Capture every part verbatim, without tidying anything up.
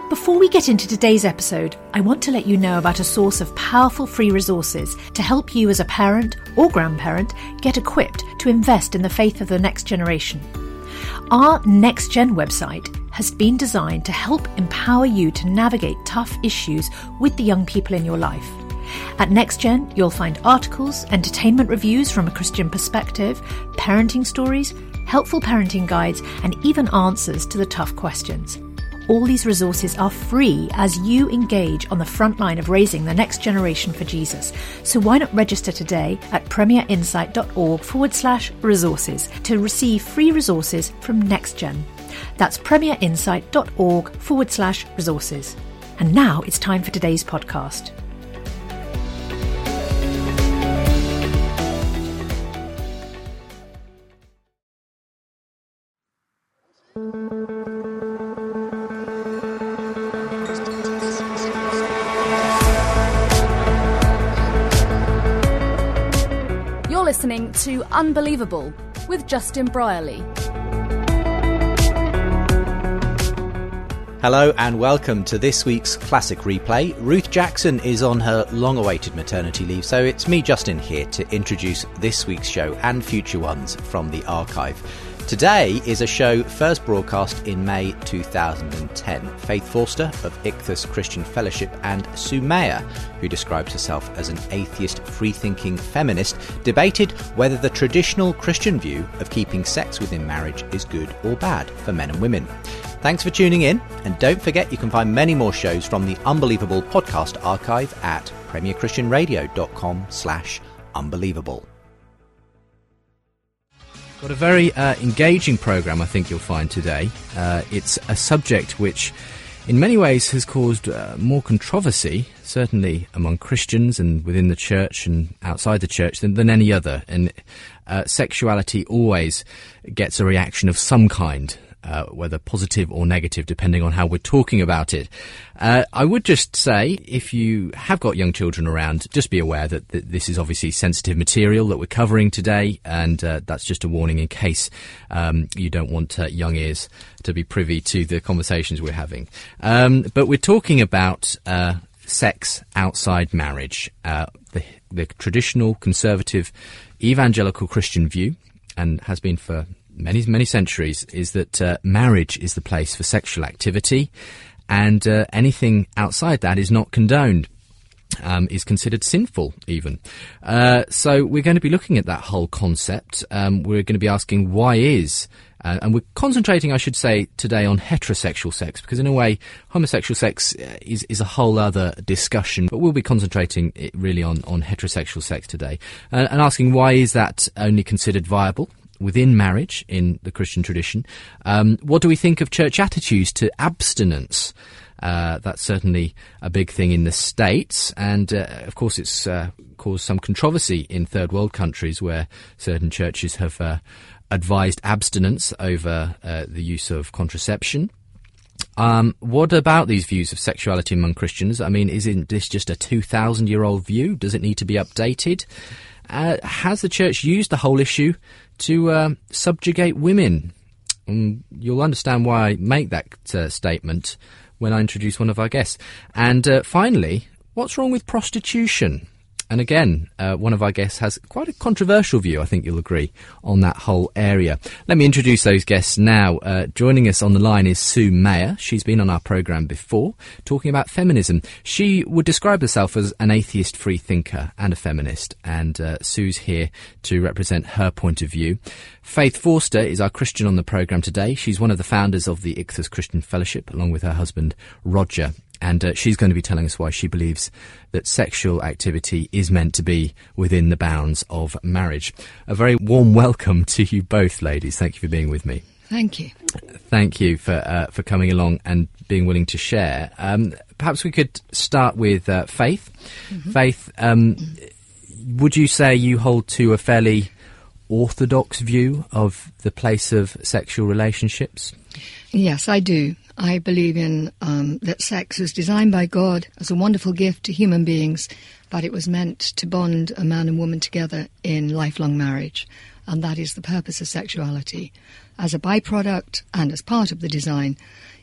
Before we get into today's episode, I want to let you know about a source of powerful free resources to help you as a parent or grandparent get equipped to invest in the faith of the next generation. Our Next Gen website has been designed to help empower you to navigate tough issues with the young people in your life. At Next Gen, you'll find articles, entertainment reviews from a Christian perspective, parenting stories, helpful parenting guides, and even answers to the tough questions. All these resources are free as you engage on the front line of raising the next generation for Jesus. So why not register today at premierinsight.org forward slash resources to receive free resources from NextGen. That's premierinsight.org forward slash resources. And now it's time for today's podcast. Listening to Unbelievable with Justin Brierley. Hello and welcome to this week's Classic Replay. Ruth Jackson is on her long-awaited maternity leave, so it's me, Justin, here to introduce this week's show and future ones from the archive. Today is a show first broadcast in May two thousand ten. Faith Forster of Ichthus Christian Fellowship and Sue Mayer, who describes herself as an atheist, free-thinking feminist, debated whether the traditional Christian view of keeping sex within marriage is good or bad for men and women. Thanks for tuning in, and don't forget you can find many more shows from the Unbelievable podcast archive at premierchristianradio.com slash unbelievable. Got a very uh, engaging programme, I think you'll find today. Uh, it's a subject which, in many ways, has caused uh, more controversy, certainly among Christians and within the church and outside the church, than, than any other. And uh, sexuality always gets a reaction of some kind, uh, whether positive or negative, depending on how we're talking about it. Uh, I would just say, if you have got young children around, just be aware that, that this is obviously sensitive material that we're covering today, and uh, that's just a warning in case um, you don't want uh, young ears to be privy to the conversations we're having. Um, but we're talking about uh, sex outside marriage, uh, the, the traditional conservative evangelical Christian view, and has been for many, many centuries, is that uh, marriage is the place for sexual activity, and uh, anything outside that is not condoned, um, is considered sinful even. Uh, so we're going to be looking at that whole concept. Um, we're going to be asking why is, uh, and we're concentrating, I should say, today on heterosexual sex, because in a way, homosexual sex is, is a whole other discussion, but we'll be concentrating it really on, on heterosexual sex today, uh, and asking why is that only considered viable within marriage in the Christian tradition. Um, what do we think of church attitudes to abstinence? Uh, that's certainly a big thing in the States, and uh, of course it's uh, caused some controversy in third world countries where certain churches have uh, advised abstinence over uh, the use of contraception. Um, what about these views of sexuality among Christians? I mean, isn't this just a two thousand year old view? Does it need to be updated? Uh, has the church used the whole issue to uh, subjugate women? And you'll understand why I make that uh, statement when I introduce one of our guests. And uh, finally, what's wrong with prostitution? And again, uh, one of our guests has quite a controversial view, I think you'll agree, on that whole area. Let me introduce those guests now. Uh, joining us on the line is Sue Mayer. She's been on our programme before, talking about feminism. She would describe herself as an atheist free thinker and a feminist, and uh, Sue's here to represent her point of view. Faith Forster is our Christian on the programme today. She's one of the founders of the Ichthus Christian Fellowship, along with her husband, Roger. And uh, she's going to be telling us why she believes that sexual activity is meant to be within the bounds of marriage. A very warm welcome to you both, ladies. Thank you for being with me. Thank you. Thank you for uh, for coming along and being willing to share. Um, perhaps we could start with uh, Faith. Mm-hmm. Faith, um, mm-hmm. would you say you hold to a fairly orthodox view of the place of sexual relationships? Yes, I do. I believe in um, that sex was designed by God as a wonderful gift to human beings, but it was meant to bond a man and woman together in lifelong marriage, and that is the purpose of sexuality. As a byproduct and as part of the design,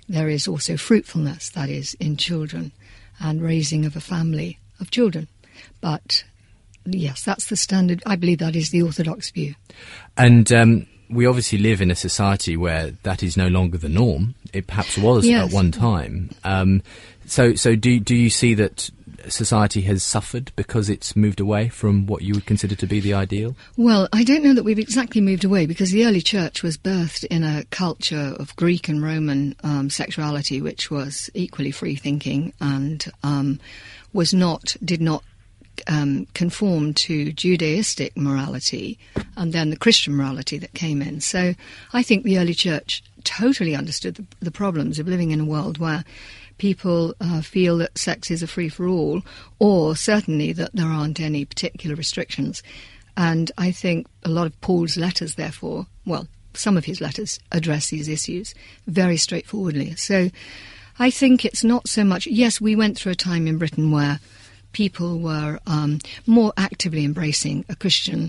there is also fruitfulness, that is, in children, and raising of a family of children. But yes, that's the standard. I believe that is the orthodox view. And um, we obviously live in a society where that is no longer the norm. It perhaps was yes. at one time. Um, so, so do do you see that society has suffered because it's moved away from what you would consider to be the ideal? Well, I don't know that we've exactly moved away, because the early church was birthed in a culture of Greek and Roman um, sexuality, which was equally free-thinking and um, was not, did not um, conform to Judaistic morality and then the Christian morality that came in. So I think the early church totally understood the, the problems of living in a world where people uh, feel that sex is a free-for-all, or certainly that there aren't any particular restrictions. And I think a lot of Paul's letters, therefore, well, some of his letters address these issues very straightforwardly. So I think it's not so much... Yes, we went through a time in Britain where people were um, more actively embracing a Christian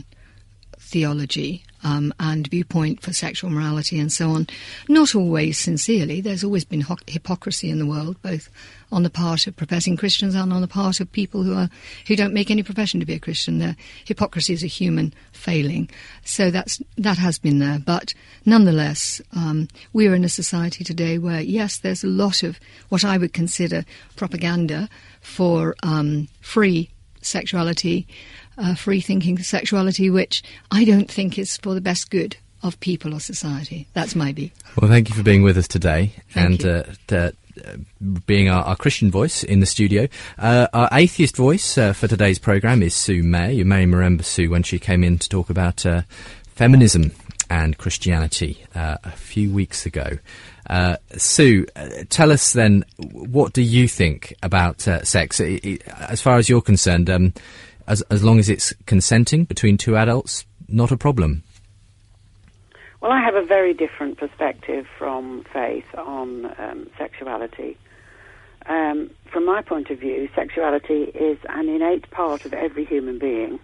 theology um, and viewpoint for sexual morality and so on. Not always sincerely. There's always been ho- hypocrisy in the world, both on the part of professing Christians and on the part of people who are who don't make any profession to be a Christian. Their hypocrisy is a human failing. So that's that has been there. But nonetheless, um, we are in a society today where, yes, there's a lot of what I would consider propaganda for um, free sexuality, Uh, free-thinking sexuality, which I don't think is for the best good of people or society. That's my view. Well, thank you for being with us today. Thank and you. Uh, to, uh, being our, our Christian voice in the studio. Uh, our atheist voice uh, for today's programme is Sue May. You may remember Sue when she came in to talk about uh, feminism and Christianity uh, a few weeks ago. Uh, Sue, uh, tell us then, what do you think about uh, sex? I, I, as far as you're concerned, um, As, as long as it's consenting between two adults, not a problem. Well, I have a very different perspective from Faith on um, sexuality. Um, from my point of view, sexuality is an innate part of every human being,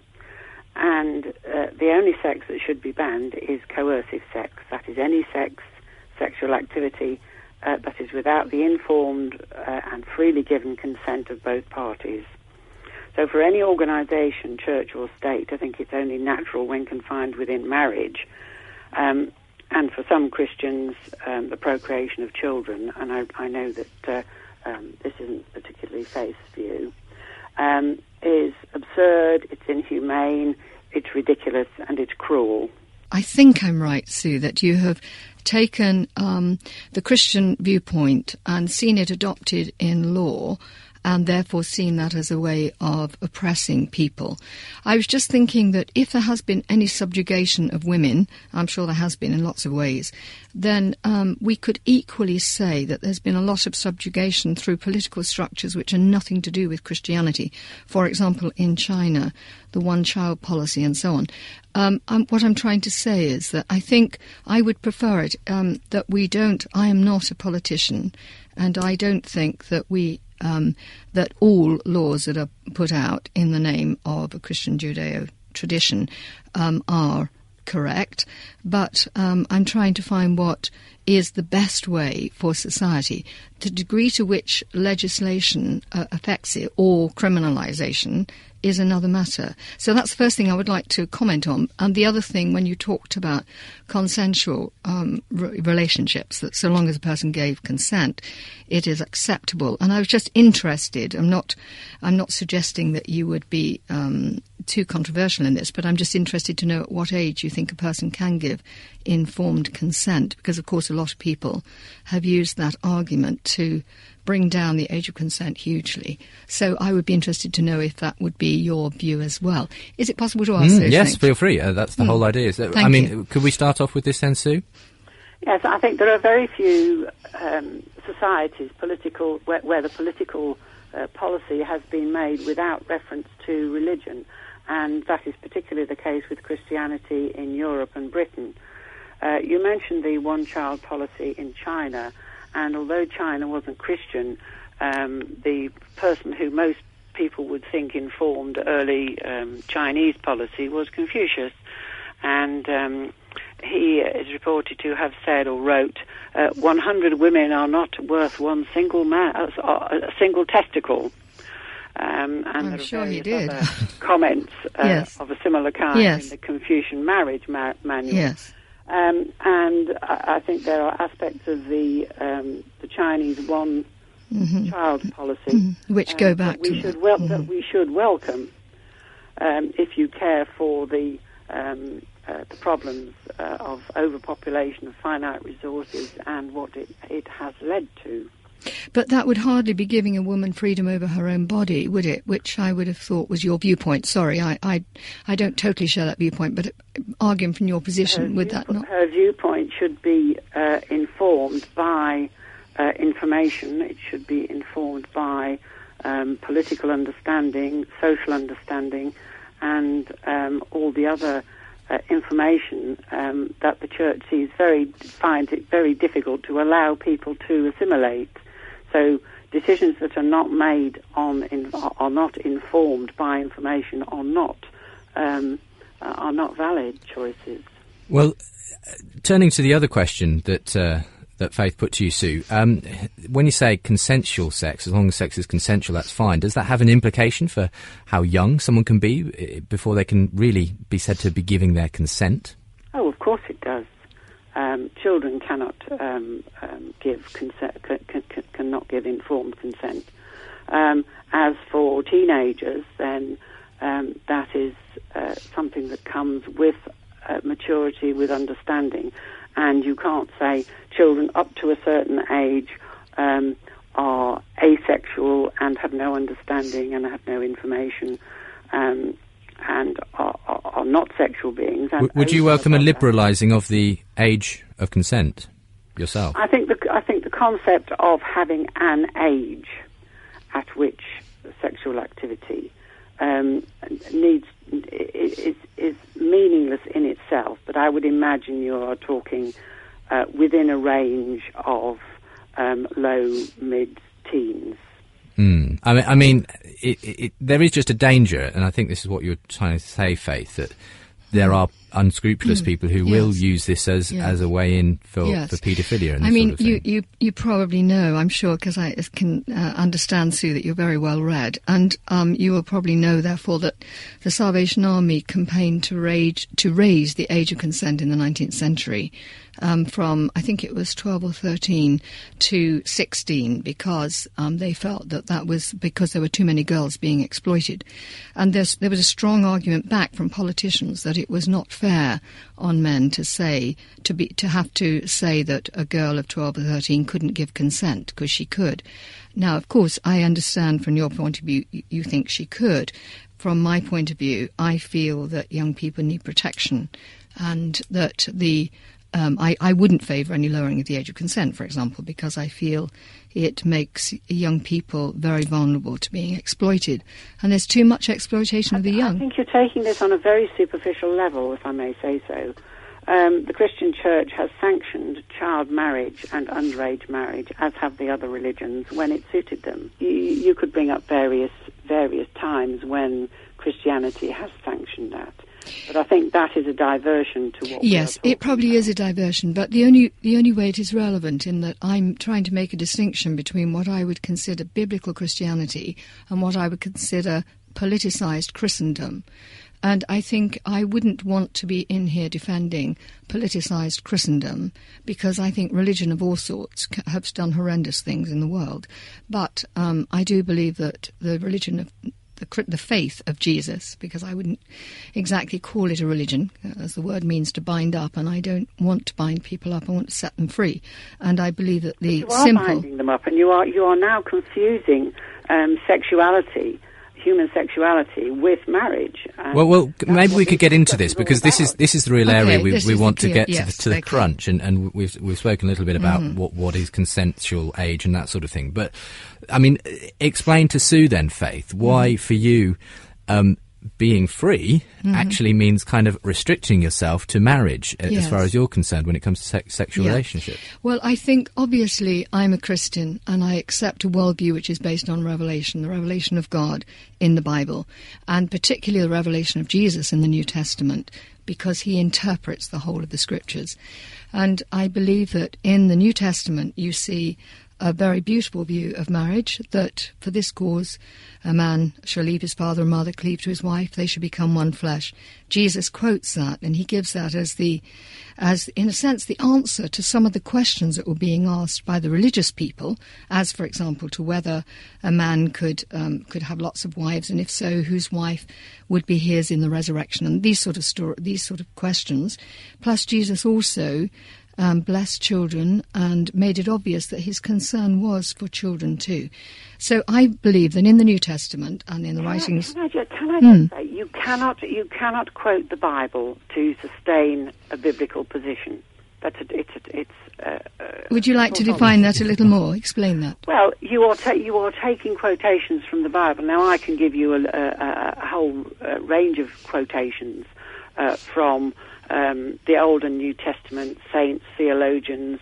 and uh, the only sex that should be banned is coercive sex. That is, any sex, sexual activity uh, that is without the informed uh, and freely given consent of both parties. So for any organisation, church or state, I think it's only natural when confined within marriage. Um, and for some Christians, um, the procreation of children, and I, I know that uh, um, this isn't particularly Faith's view, um, is absurd, it's inhumane, it's ridiculous, and it's cruel. I think I'm right, Sue, that you have taken um, the Christian viewpoint and seen it adopted in law, and therefore seen that as a way of oppressing people. I was just thinking that if there has been any subjugation of women, I'm sure there has been in lots of ways, then um, we could equally say that there's been a lot of subjugation through political structures which are nothing to do with Christianity. For example, in China, the one-child policy and so on. Um, um, what I'm trying to say is that I think I would prefer it um, that we don't, I am not a politician, and I don't think that we Um, that all laws that are put out in the name of a Christian Judeo tradition um, are correct, but um, I'm trying to find what is the best way for society. The degree to which legislation uh, affects it, or criminalisation, is another matter. So that's the first thing I would like to comment on. And the other thing, when you talked about consensual um, re- relationships, that so long as a person gave consent, it is acceptable. And I was just interested, I'm not, I'm not suggesting that you would be um, too controversial in this, but I'm just interested to know at what age you think a person can give informed consent, because of course a lot of people have used that argument to bring down the age of consent hugely. So I would be interested to know if that would be your view as well. Is it possible to ask Mm, those yes, things? feel free. Uh, that's the mm. whole idea. So, Thank I mean, you. Could we start off with this then, Sue? Yes, I think there are very few um, societies, political, where, where the political uh, policy has been made without reference to religion, and that is particularly the case with Christianity in Europe and Britain. Uh, you mentioned the one-child policy in China, and although China wasn't Christian, um, the person who most people would think informed early um, Chinese policy was Confucius. And um, he is reported to have said or wrote, uh, one hundred women are not worth one single man, uh, a single testicle. Um, and I'm there are sure he various did. other comments uh, Yes. of a similar kind Yes. in the Confucian Marriage ma- Manual. Yes. Um, and I, I think there are aspects of the um, the Chinese one Mm-hmm. child policy Mm-hmm. Which go um, back that we to should that. wel- Mhm. that we should welcome um, if you care for the um, uh, the problems uh, of overpopulation of finite resources and what it, it has led to. But that would hardly be giving a woman freedom over her own body, would it? Which I would have thought was your viewpoint. Sorry, I I, I don't totally share that viewpoint, but arguing from your position, Her would viewpo- that not? Her viewpoint should be uh, informed by uh, information. It should be informed by um, political understanding, social understanding, and um, all the other uh, information um, that the Church sees very finds it very difficult to allow people to assimilate. So decisions that are not made on in, are not informed by information are not um, are not valid choices. Well, turning to the other question that uh, that Faith put to you, Sue, um, when you say consensual sex, as long as sex is consensual, that's fine. Does that have an implication for how young someone can be before they can really be said to be giving their consent? Oh, of course it does. Um, children cannot um, um, give consent, c- c- cannot give informed consent. Um, as for teenagers, then um, that is uh, something that comes with uh, maturity, with understanding, and you can't say children up to a certain age um, are asexual and have no understanding and have no information. Um, and are, are, are not sexual beings. And w- would you welcome a liberalising of the age of consent yourself? I think the I think the concept of having an age at which sexual activity um, needs is, is meaningless in itself. But I would imagine you are talking uh, within a range of um, low mid-teens. Mm. I mean, I mean it, it, there is just a danger, and I think this is what you're trying to say, Faith, that there are unscrupulous mm. people who yes. will use this as, yes. as a way in for, yes. for paedophilia. And I mean, sort of you, you, you probably know, I'm sure, because I can uh, understand, Sue, that you're very well read, and um, you will probably know, therefore, that the Salvation Army campaigned to raise, to raise the age of consent in the nineteenth century. Um, from, I think it was twelve or thirteen to sixteen, because um, they felt that that was because there were too many girls being exploited. And there's, there was a strong argument back from politicians that it was not fair on men to say, to be, to have to say that a girl of twelve or thirteen couldn't give consent, because she could. Now, of course, I understand from your point of view, you, you think she could. From my point of view, I feel that young people need protection, and that the Um, I, I wouldn't favour any lowering of the age of consent, for example, because I feel it makes young people very vulnerable to being exploited. And there's too much exploitation I, of the young. I think you're taking this on a very superficial level, if I may say so. Um, the Christian Church has sanctioned child marriage and underage marriage, as have the other religions, when it suited them. You, you could bring up various various times when Christianity has sanctioned that. But I think that is a diversion to what yes, we are it probably about. is a diversion, but the only the only way it is relevant in that I'm trying to make a distinction between what I would consider biblical Christianity and what I would consider politicised Christendom. And I think I wouldn't want to be in here defending politicised Christendom, because I think religion of all sorts has done horrendous things in the world. But um, I do believe that the religion of The, the faith of Jesus, because I wouldn't exactly call it a religion, as the word means to bind up, and I don't want to bind people up. I want to set them free, and I believe that the you are simple binding them up, and you are you are now confusing um, sexuality, human sexuality, with marriage. Well, well, maybe we could get into this, because this is this is the real okay, area we, we want to clear, get yes, to the, to the okay. crunch, and, and we've we've spoken a little bit about mm. what what is consensual age and that sort of thing. But I mean, explain to Sue then, Faith, why mm. for you um, being free mm-hmm. actually means kind of restricting yourself to marriage yes. as far as you're concerned when it comes to se- sexual yeah. relationships. Well, I think obviously I'm a Christian and I accept a worldview which is based on revelation, the revelation of God in the Bible, and particularly the revelation of Jesus in the New Testament, because he interprets the whole of the scriptures. And I believe that in the New Testament you see a very beautiful view of marriage, that for this cause a man shall leave his father and mother, cleave to his wife, they shall become one flesh. Jesus quotes that, and he gives that as the, as in a sense, the answer to some of the questions that were being asked by the religious people, as, for example, to whether a man could um, could have lots of wives, and if so, whose wife would be his in the resurrection, and these sort of story, these sort of questions. Plus, Jesus also Um, blessed children and made it obvious that his concern was for children too. So I believe that in the New Testament and in the can writings... I, can I just, can I just mm. say, you cannot, you cannot quote the Bible to sustain a biblical position. That's a, it's... A, it's uh, uh, Would you like to define that a little more? Explain that. Well, you are, ta- you are taking quotations from the Bible. Now, I can give you a, a, a whole uh, range of quotations uh, from... Um, the Old and New Testament saints, theologians,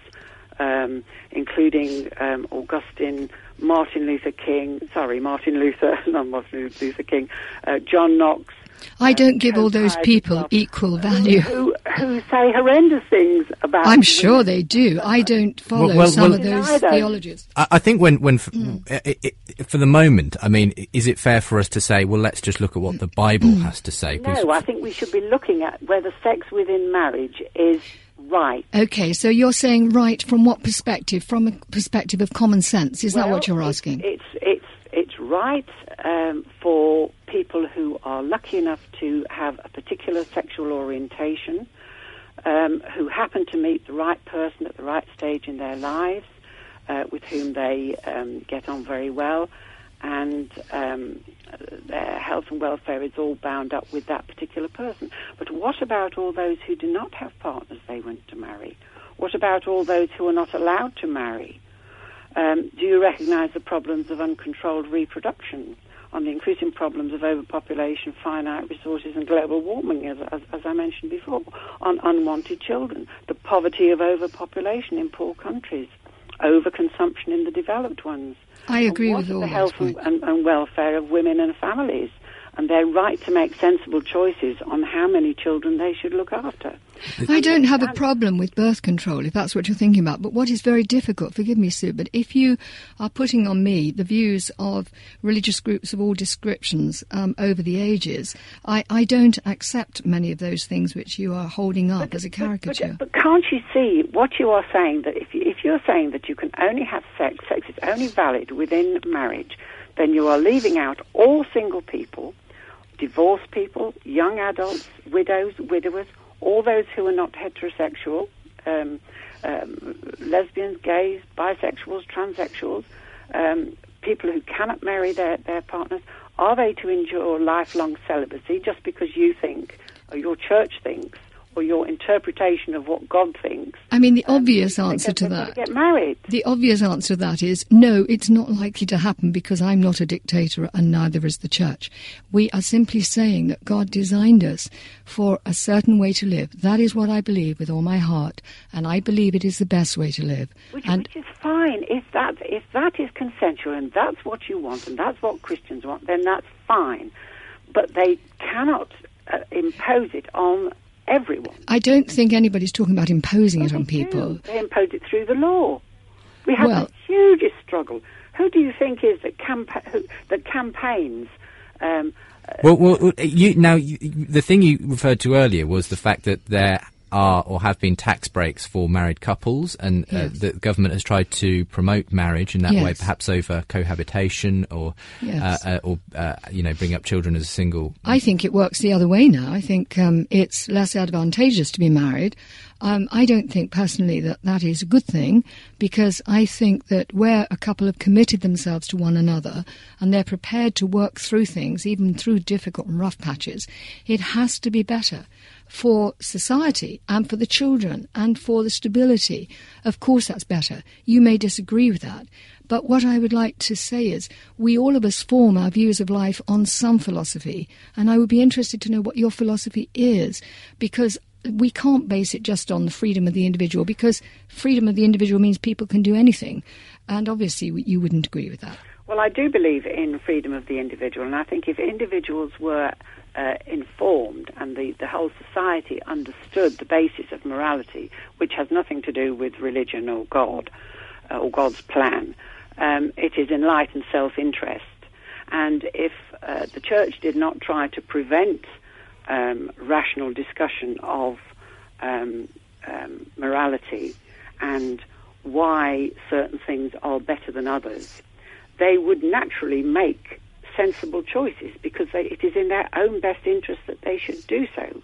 um, including um, Augustine, Martin Luther King, sorry, Martin Luther, not Martin Luther King, uh, John Knox. I don't give all those people equal value. Who, who say horrendous things about... I'm sure they do. I don't follow well, well, some well, of those theologies. I, I think when, when f- mm. it, it, for the moment, I mean, is it fair for us to say, well, let's just look at what the Bible mm. has to say? No, I think we should be looking at whether sex within marriage is right. Okay, so you're saying right from what perspective? From a perspective of common sense? Is well, that what you're asking? It's, it's, it's right um, for people who are lucky enough to have a particular sexual orientation, um, who happen to meet the right person at the right stage in their lives, uh, with whom they um, get on very well, and um, their health and welfare is all bound up with that particular person. But what about all those who do not have partners they want to marry? What about all those who are not allowed to marry? Um, do you recognise the problems of uncontrolled reproduction, on the increasing problems of overpopulation, finite resources and global warming, as, as, as I mentioned before, on unwanted children, the poverty of overpopulation in poor countries, overconsumption in the developed ones? I agree with all the those health and, and, and welfare of women and families, and their right to make sensible choices on how many children they should look after. I don't have a problem with birth control, if that's what you're thinking about. But what is very difficult, forgive me, Sue, but if you are putting on me the views of religious groups of all descriptions um, over the ages, I, I don't accept many of those things which you are holding up but, as a caricature. But, but, but can't you see what you are saying, that if, you, if you're saying that you can only have sex, sex is only valid within marriage, then you are leaving out all single people, divorced people, young adults, widows, widowers, all those who are not heterosexual, um, um, lesbians, gays, bisexuals, transsexuals, um, people who cannot marry their, their partners. Are they to endure lifelong celibacy just because you think, or your church thinks, or your interpretation of what God thinks? I mean, the um, obvious answer get, to that... get married. The obvious answer to that is, no, it's not likely to happen because I'm not a dictator and neither is the church. We are simply saying that God designed us for a certain way to live. That is what I believe with all my heart, and I believe it is the best way to live. Which, and which is fine. If that, if that is consensual and that's what you want and that's what Christians want, then that's fine. But they cannot uh, impose it on everyone. I don't think anybody's talking about imposing well, it on they people. Do. They impose it through the law. We have well, the hugest struggle. Who do you think is that, campa- who, that campaigns? Um, well, well, you, now you, the thing you referred to earlier was the fact that there are or have been tax breaks for married couples, and uh, yes. the government has tried to promote marriage in that yes. way, perhaps over cohabitation or, yes. uh, uh, or uh, you know, bring up children as a single. I think it works the other way now. I think um, it's less advantageous to be married. Um, I don't think personally that that is a good thing, because I think that where a couple have committed themselves to one another and they're prepared to work through things, even through difficult and rough patches, it has to be better for society and for the children and for the stability. Of course that's better. You may disagree with that. But what I would like to say is we all of us form our views of life on some philosophy, and I would be interested to know what your philosophy is, because we can't base it just on the freedom of the individual, because freedom of the individual means people can do anything, and obviously you wouldn't agree with that. Well, I do believe in freedom of the individual, and I think if individuals were uh, informed and the, the whole society understood the basis of morality, which has nothing to do with religion or God uh, or God's plan, um, it is enlightened self-interest. And if uh, the church did not try to prevent um, rational discussion of um, um, morality and why certain things are better than others, they would naturally make sensible choices because they, it is in their own best interest that they should do so.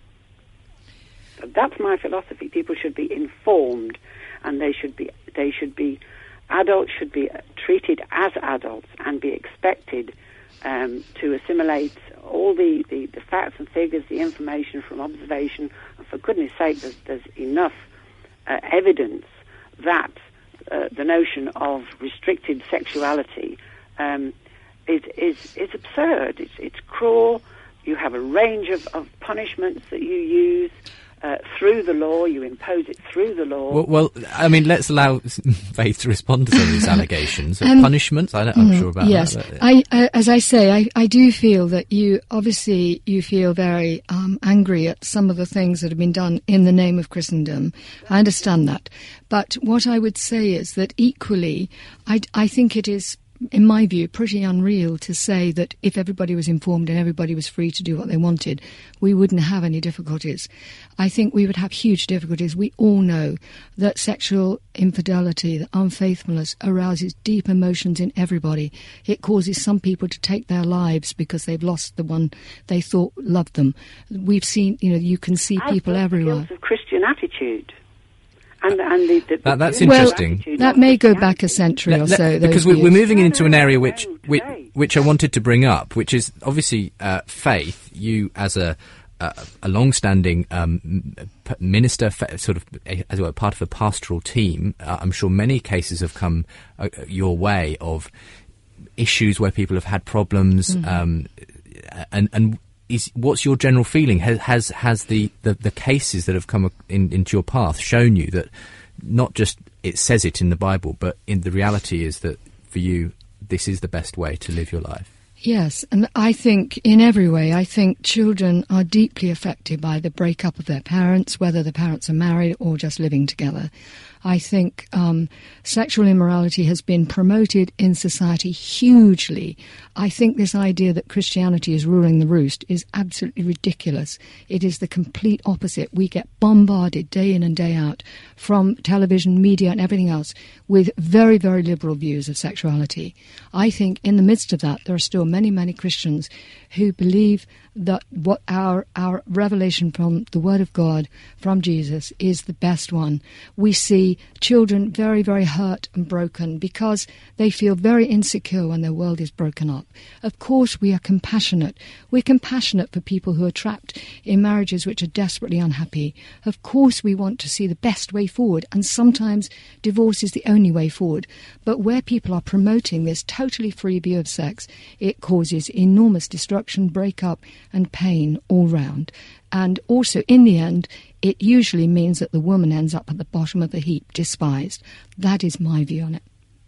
So that's my philosophy. People should be informed, and they should be they should be adults should be treated as adults and be expected um, to assimilate all the, the, the facts and figures, the information from observation. And for goodness sake, there's, there's enough uh, evidence that uh, the notion of restricted sexuality um, is, is is absurd. It's, it's cruel. You have a range of, of punishments that you use uh, through the law. You impose it through the law. Well, well I mean, let's allow Faith to respond to some of these allegations. Um, punishments? I don't, I'm mm, sure about yes. that. Yes, I, uh, as I say, I, I do feel that you, obviously, you feel very um, angry at some of the things that have been done in the name of Christendom. I understand that. But what I would say is that equally, I, I think it is, in my view, pretty unreal to say that if everybody was informed and everybody was free to do what they wanted, we wouldn't have any difficulties. I think we would have huge difficulties. We all know that sexual infidelity, that unfaithfulness, arouses deep emotions in everybody. It causes some people to take their lives because they've lost the one they thought loved them. We've seen, you know, you can see As people everywhere. Guilt of Christian attitude. And, and the, the, that, that's the interesting. Well, that may go back a century or so. Because we, we're moving into an area which, which which I wanted to bring up, which is obviously uh, Faith. You, as a a, a long-standing um, minister, sort of as well, part of a pastoral team, uh, I'm sure many cases have come uh, your way of issues where people have had problems, mm-hmm. um, and and. Is, what's your general feeling? Has has, has the, the, the cases that have come in, into your path shown you that not just it says it in the Bible, but in the reality is that for you this is the best way to live your life? Yes, and I think in every way, I think children are deeply affected by the breakup of their parents, whether the parents are married or just living together. I think um, sexual immorality has been promoted in society hugely. I think this idea that Christianity is ruling the roost is absolutely ridiculous. It is the complete opposite. We get bombarded day in and day out from television, media and everything else with very, very liberal views of sexuality. I think in the midst of that, there are still many, many Christians who believe that what our our revelation from the Word of God, from Jesus, is the best one. We see children very, very hurt and broken because they feel very insecure when their world is broken up. Of course, we are compassionate. We're compassionate for people who are trapped in marriages which are desperately unhappy. Of course, we want to see the best way forward, and sometimes divorce is the only way forward. But where people are promoting this totally free view of sex, it causes enormous destruction, breakup, and pain all round. And also, in the end, it usually means that the woman ends up at the bottom of the heap, despised. That is my view on it.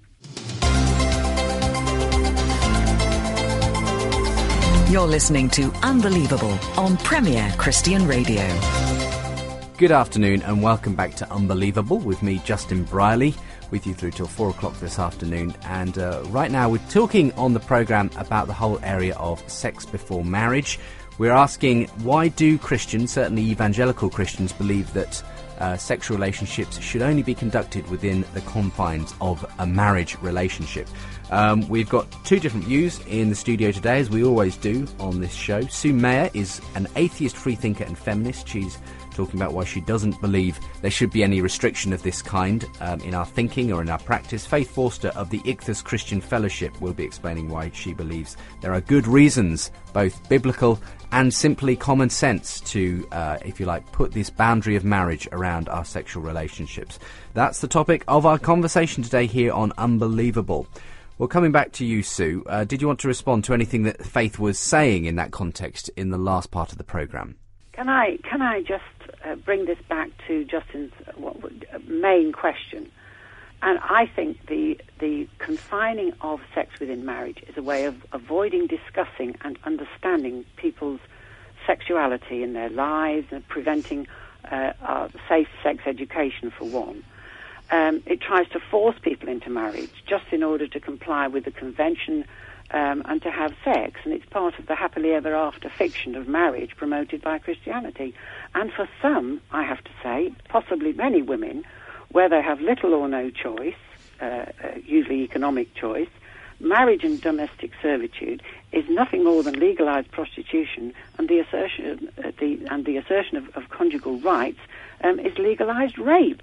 You're listening to Unbelievable on Premier Christian Radio. Good afternoon and welcome back to Unbelievable with me, Justin Brierley, with you through till four o'clock this afternoon. And uh, right now we're talking on the programme about the whole area of sex before marriage. We're asking, why do Christians, certainly evangelical Christians, believe that uh, sexual relationships should only be conducted within the confines of a marriage relationship? Um, we've got two different views in the studio today, as we always do on this show. Sue Mayer is an atheist freethinker and feminist. She's talking about why she doesn't believe there should be any restriction of this kind um, in our thinking or in our practice. Faith Forster of the Ichthus Christian Fellowship will be explaining why she believes there are good reasons, both biblical and simply common sense, to, uh, if you like, put this boundary of marriage around our sexual relationships. That's the topic of our conversation today here on Unbelievable. Well, coming back to you, Sue, uh, did you want to respond to anything that Faith was saying in that context in the last part of the programme? Can I can I just uh, bring this back to Justin's uh, what, uh, main question? And I think the the confining of sex within marriage is a way of avoiding discussing and understanding people's sexuality in their lives and preventing uh, uh, safe sex education, for one. Um, it tries to force people into marriage just in order to comply with the convention um, and to have sex. And it's part of the happily ever after fiction of marriage promoted by Christianity. And for some, I have to say, possibly many women, where they have little or no choice, uh, uh, usually economic choice, marriage and domestic servitude is nothing more than legalized prostitution, and the assertion, uh, the, and the assertion of, of conjugal rights um, is legalized rape.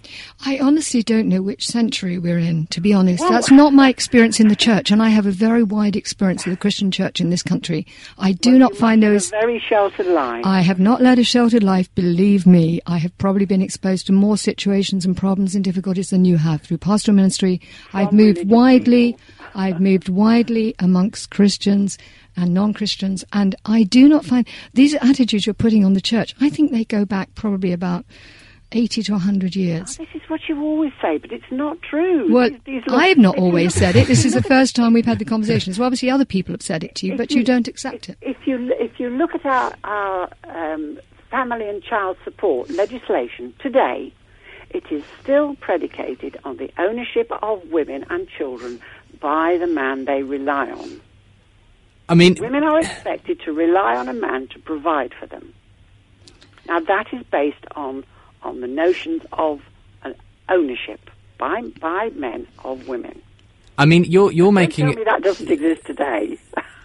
I honestly don't know which century we're in, to be honest. Well, that's not my experience in the church, and I have a very wide experience of the Christian church in this country. I do well, not find those... a very sheltered life. I have not led a sheltered life, believe me. I have probably been exposed to more situations and problems and difficulties than you have through pastoral ministry. From I've moved widely. I've moved widely amongst Christians and non-Christians, and I do not find... These attitudes you're putting on the church, I think they go back probably about eighty to one hundred years. Oh, this is what you always say, but it's not true. Well, these, these I have not always said it. This is the first time we've had the conversation. So obviously other people have said it to you, if but you, you don't accept if, it. If you if you look at our, our um, family and child support legislation today, it is still predicated on the ownership of women and children by the man they rely on. I mean, women are expected to rely on a man to provide for them. Now that is based on on the notions of uh, ownership by by men of women. I mean, you're you're Don't making tell me that doesn't exist today.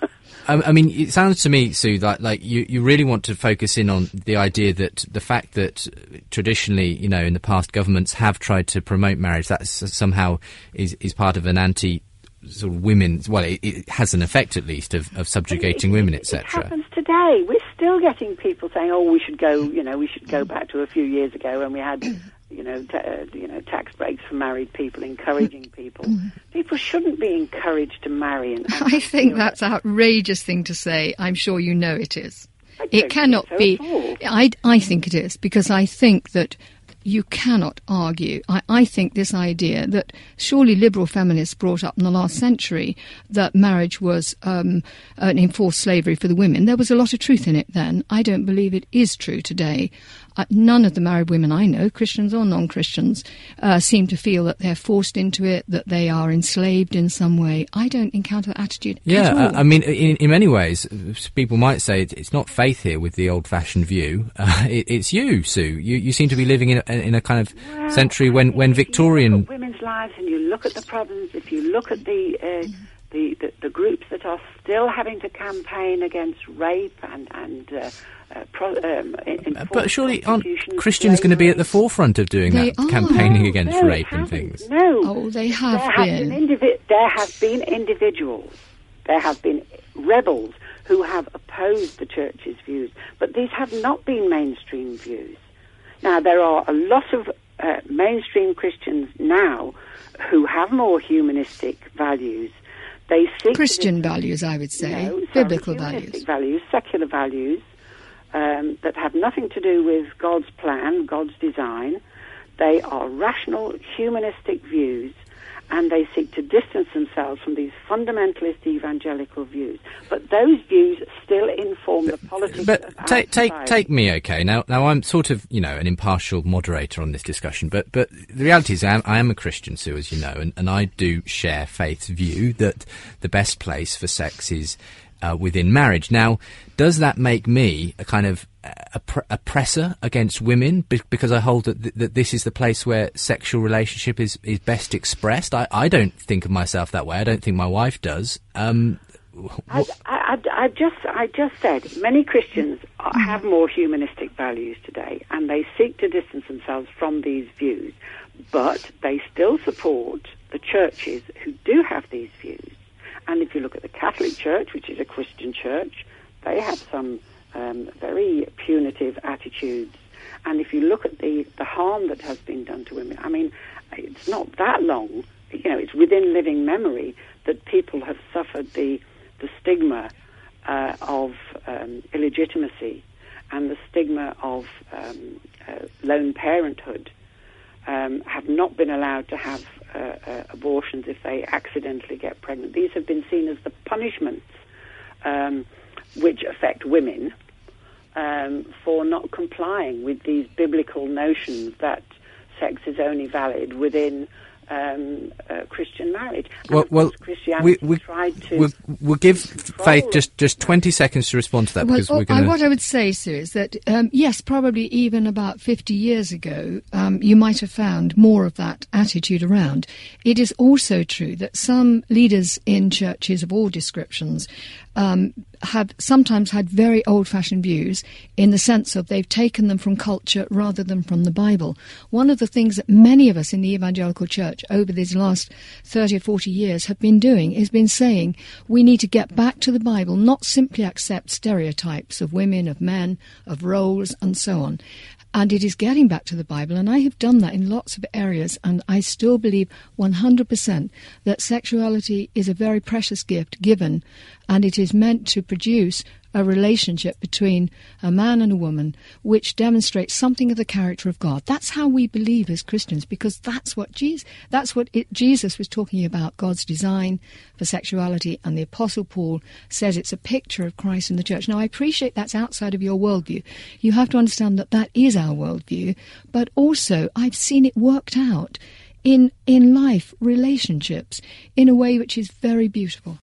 I, I mean, it sounds to me, Sue, that like you, you really want to focus in on the idea that the fact that traditionally, you know, in the past, governments have tried to promote marriage. That somehow is is part of an anti sort of women's. Well, it, it has an effect at least of, of subjugating it, women, et et cetera. It happens today. We're still getting people saying, "Oh, we should go." You know, we should go back to a few years ago when we had, you know, ta- uh, you know, tax breaks for married people, encouraging people. People shouldn't be encouraged to marry. And, and I think that's an outrageous thing to say. I'm sure you know it is. It cannot so be. I I think it is, because I think that you cannot argue. I, I think this idea that surely liberal feminists brought up in the last century that marriage was um, an enforced slavery for the women. There was a lot of truth in it then. I don't believe it is true today. Uh, none of the married women I know, Christians or non-Christians, uh, seem to feel that they're forced into it, that they are enslaved in some way. I don't encounter that attitude yeah, at all. I, I mean, in, in many ways, people might say it, it's not faith here with the old-fashioned view. Uh, it, it's you, Sue. You, you seem to be living in a, in a kind of well, century when, when Victorian... You look at women's lives and you look at the problems, if you look at the... Uh, The, the, the groups that are still having to campaign against rape and, and uh, uh, pro, um, but surely aren't Christians going to be at the forefront of doing they that, are. campaigning no, against no, rape and things? No. Oh, they have there been. Have been indivi- there have been individuals, there have been rebels who have opposed the church's views, but these have not been mainstream views. Now, there are a lot of uh, mainstream Christians now who have more humanistic values. They seek Christian values, I would say, no, sorry, biblical humanistic values. values, secular values um, that have nothing to do with God's plan, God's design. They are rational, humanistic views, and they seek to distance themselves from these fundamentalist evangelical views. But those views still inform the politics but of our take take society. take me, okay. Now now I'm sort of, you know, an impartial moderator on this discussion, but but the reality is I am, I am a Christian, Sue, as you know, and, and I do share Faith's view that the best place for sex is uh, within marriage. Now, does that make me a kind of opp- oppressor against women be- because I hold that, th- that this is the place where sexual relationship is, is best expressed? I, I don't think of myself that way. I don't think my wife does. Um, I, I, I just, I just said many Christians have more humanistic values today, and they seek to distance themselves from these views, but they still support the churches who do have these views. And if you look at the Catholic Church, which is a Christian church, they have some um, very punitive attitudes. And if you look at the, the harm that has been done to women, I mean, it's not that long, you know, it's within living memory that people have suffered the the stigma uh, of um, illegitimacy and the stigma of um, uh, lone parenthood, um, have not been allowed to have uh, uh, abortions if they accidentally get pregnant. These have been seen as the punishments um, which affect women um, for not complying with these biblical notions that sex is only valid within Um, uh, Christian marriage. And well, well Christianity we, we, tried to we'll, we'll give Faith just, just twenty seconds to respond to that. Well, because we're I, gonna... what I would say, Sue, is that, um, yes, probably even about fifty years ago, um, you might have found more of that attitude around. It is also true that some leaders in churches of all descriptions um, have sometimes had very old-fashioned views in the sense of they've taken them from culture rather than from the Bible. One of the things that many of us in the evangelical church over these last thirty or forty years have been doing is been saying we need to get back to the Bible, not simply accept stereotypes of women, of men, of roles, and so on. And it is getting back to the Bible, and I have done that in lots of areas, and I still believe one hundred percent that sexuality is a very precious gift given, and it is meant to produce a relationship between a man and a woman which demonstrates something of the character of God. That's how we believe as Christians, because that's what Jesus, that's what it, Jesus was talking about, God's design for sexuality, and the Apostle Paul says it's a picture of Christ in the church. Now, I appreciate that's outside of your worldview. You have to understand that that is our worldview, but also I've seen it worked out in, in life, relationships, in a way which is very beautiful.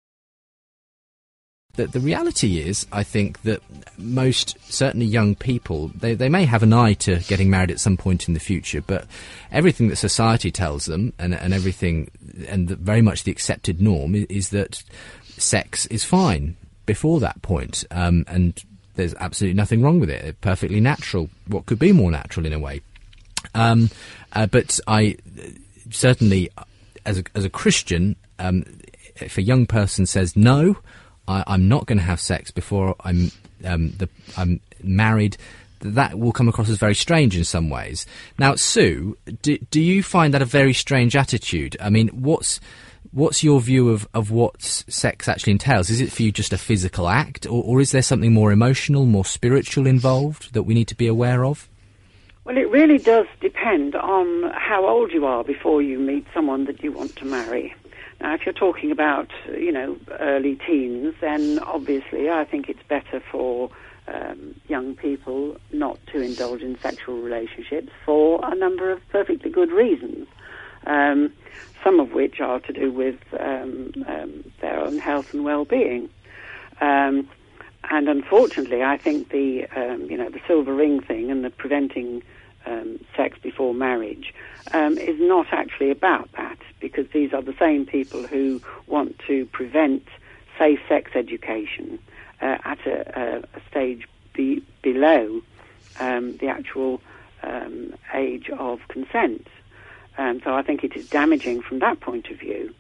The, the reality is, I think, that most, certainly young people, they, they may have an eye to getting married at some point in the future, but everything that society tells them, and, and everything, and the, very much the accepted norm, is, is that sex is fine before that point, um, and there's absolutely nothing wrong with it. It's perfectly natural. What could be more natural in a way? Um, uh, but I certainly, as a, as a Christian, um, if a young person says no, I, I'm not going to have sex before I'm um, the, I'm married, that will come across as very strange in some ways. Now, Sue, do, do you find that a very strange attitude? I mean, what's what's your view of, of what sex actually entails? Is it for you just a physical act, or, or is there something more emotional, more spiritual involved that we need to be aware of? Well, it really does depend on how old you are before you meet someone that you want to marry. Now, if you're talking about, you know, early teens, then obviously I think it's better for um, young people not to indulge in sexual relationships for a number of perfectly good reasons, um, some of which are to do with um, um, their own health and well-being. Um, and unfortunately, I think the, um, you know, the silver ring thing and the preventing Um, sex before marriage um, is not actually about that, because these are the same people who want to prevent safe sex education uh, at a, a, a stage be, below um, the actual um, age of consent. Um, so I think it is damaging from that point of view.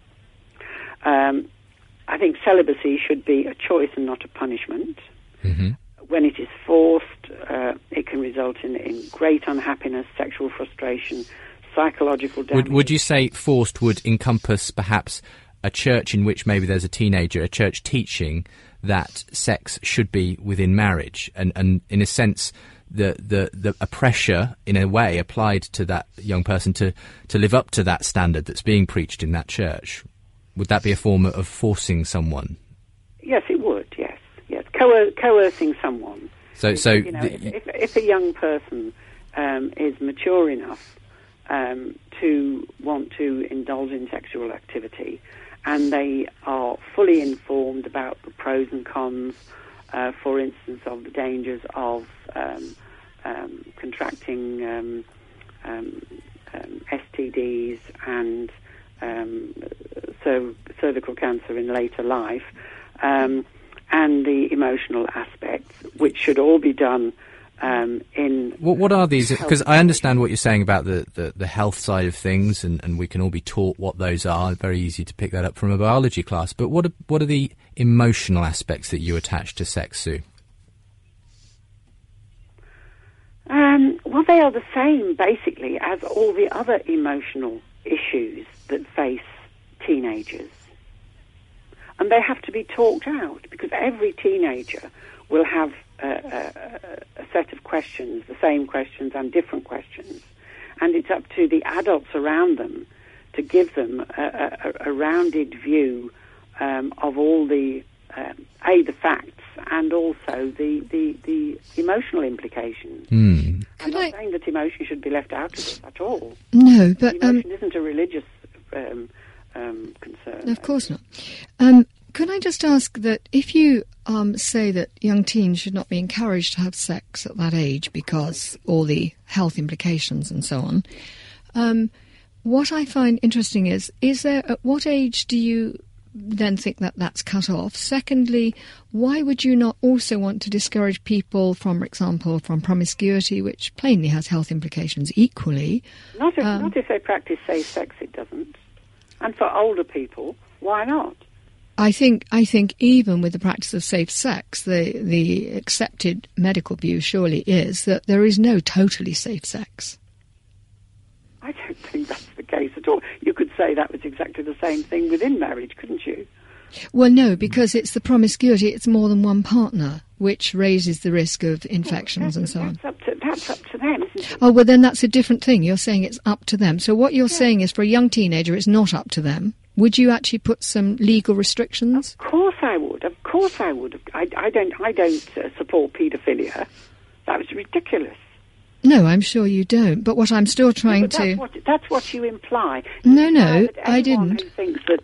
Um, I think celibacy should be a choice and not a punishment. Mm-hmm. When it is forced, uh, it can result in, in great unhappiness, sexual frustration, psychological damage. Would, would you say forced would encompass perhaps a church in which maybe there's a teenager, a church teaching that sex should be within marriage, and, and in a sense the, the, the a pressure, in a way, applied to that young person to, to live up to that standard that's being preached in that church? Would that be a form of forcing someone? Yes, it would, yes. Yes, coer- coercing someone. So, so you know, if, if, if a young person um, is mature enough um, to want to indulge in sexual activity, and they are fully informed about the pros and cons, uh, for instance, of the dangers of um, um, contracting um, um, um, S T Ds and um, cer- cervical cancer in later life, um, and the emotional aspects, which should all be done um, in... What, what are these? Because I understand what you're saying about the, the, the health side of things, and, and we can all be taught what those are. Very easy to pick that up from a biology class. But what are, what are the emotional aspects that you attach to sex, Sue? Um, well, they are the same, basically, as all the other emotional issues that face teenagers. And they have to be talked out, because every teenager will have a, a, a set of questions, the same questions and different questions. And it's up to the adults around them to give them a, a, a rounded view um, of all the, um, A, the facts, and also the, the, the emotional implications. Mm. I'm not I... saying that emotion should be left out of it at all. No, but... Emotion um, isn't a religious um, um, concern. Of course not. Um, could I just ask that if you um, say that young teens should not be encouraged to have sex at that age because all the health implications and so on, um, what I find interesting is, is there, at what age do you then think that that's cut off? Secondly, why would you not also want to discourage people from, for example, from promiscuity, which plainly has health implications equally? Not if, um, not if they practice safe sex, it doesn't. And for older people, why not? I think I think even with the practice of safe sex, the, the accepted medical view surely is that there is no totally safe sex. I don't think that's the case at all. You could say that was exactly the same thing within marriage, couldn't you? Well, no, because it's the promiscuity, it's more than one partner, which raises the risk of infections well, and so on. That's up to, that's up to them, isn't it? Oh, well, then that's a different thing. You're saying it's up to them. So what you're yeah. saying is for a young teenager, it's not up to them. Would you actually put some legal restrictions? Of course I would. Of course I would. I, I don't, I don't uh, support paedophilia. That was ridiculous. No, I'm sure you don't. But what I'm still trying no, that's to... What, that's what you imply. No, You no, imply I didn't. Who thinks that,